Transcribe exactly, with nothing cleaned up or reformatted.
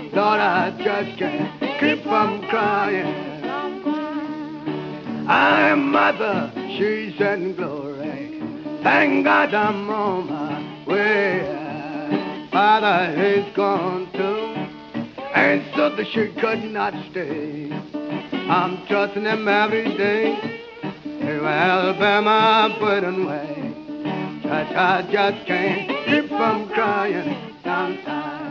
Lord, I just can't keep from crying. I'm mother, she's in glory. Thank God I'm on my way. Father is gone too, and so the she could not stay. I'm trusting him every day. To Alabama, putting way. I just can't keep from crying sometimes.